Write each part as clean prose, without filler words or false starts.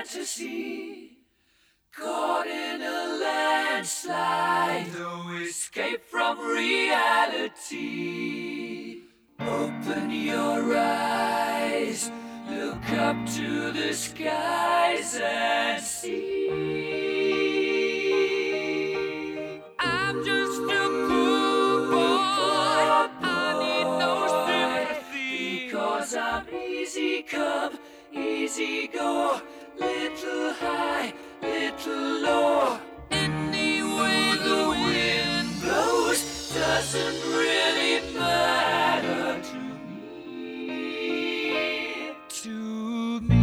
fantasy, caught in a landslide, no escape from reality. Open your eyes, look up to the skies and see. I'm just a poor boy, I need no sympathy, because I'm easy come, easy go, little high, little low. Any way the wind blows doesn't really matter to me. To me.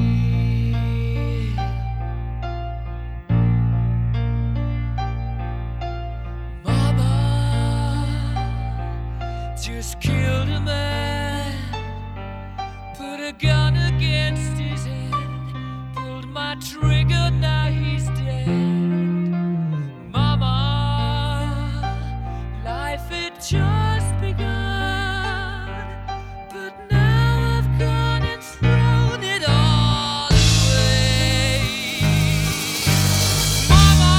Mama just killed a man, put a gun against his head, pulled my trigger, now he's dead. Mama, life had just begun, but now I've gone and thrown it all away. Mama,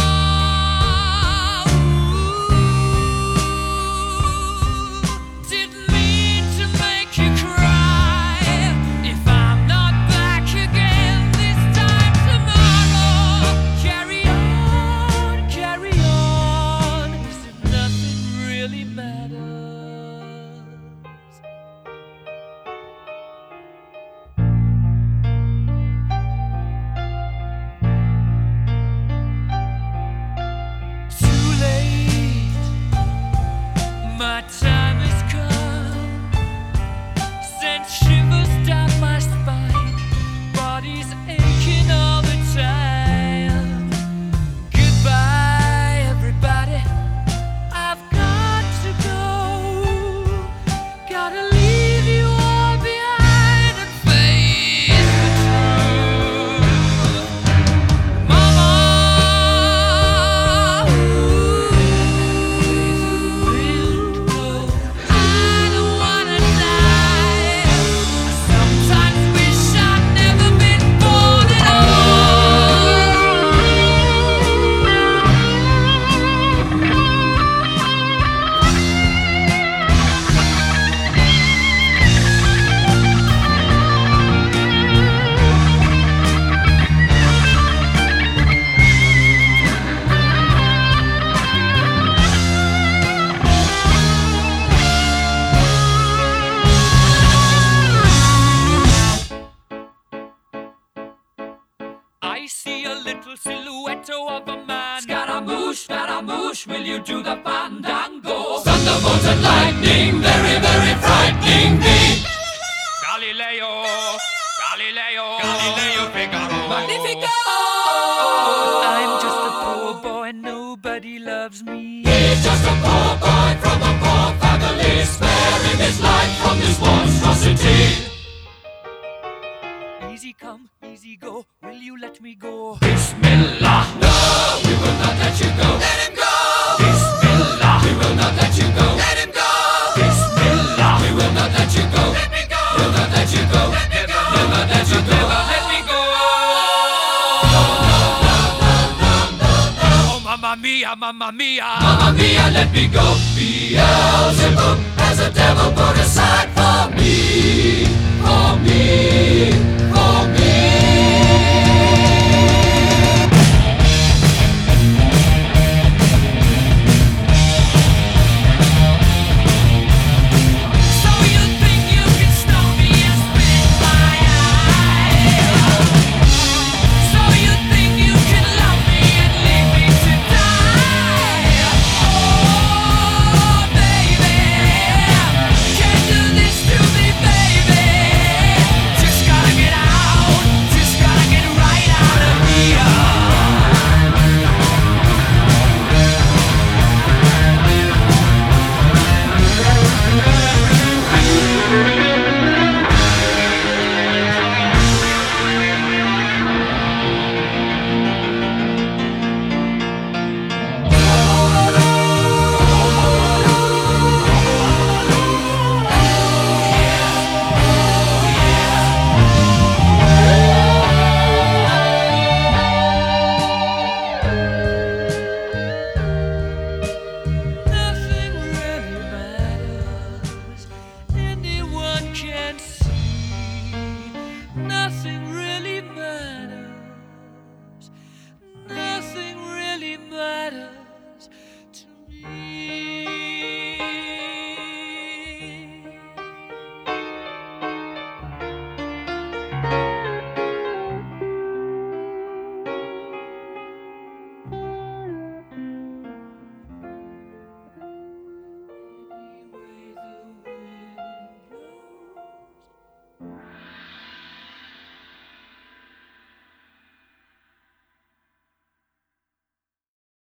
didn't mean to make you cry. If I'm not back again this time tomorrow, carry on, as if nothing really matters. Too late, my time has come, sent shivers down my spine, body's aching all the time. Goodbye, everybody, I've got to go, gotta leave you all behind and face the truth. Mama, I don't wanna die. I sometimes wish I'd never been born at I see a little silhouette of a man. Scaramouche, will you do the fandango? Thunderbolt and lightning, very, very frightening me. Galileo, Figaro. Magnifico! I'm just a poor boy, nobody loves me. He's just a poor boy from a poor family, sparing his life from this monstrosity. Easy come, easy go, will you let me go? Bismillah, no, we will not let you go. Let him go! Bismillah, we will not let you go. Let him go! Bismillah, we will not let you go. Let me go! We'll not let you go. Let me go! We'll not let you go. Let me go! Oh, mamma mia, mamma mia. Mamma mia, let me go. Beelzebub.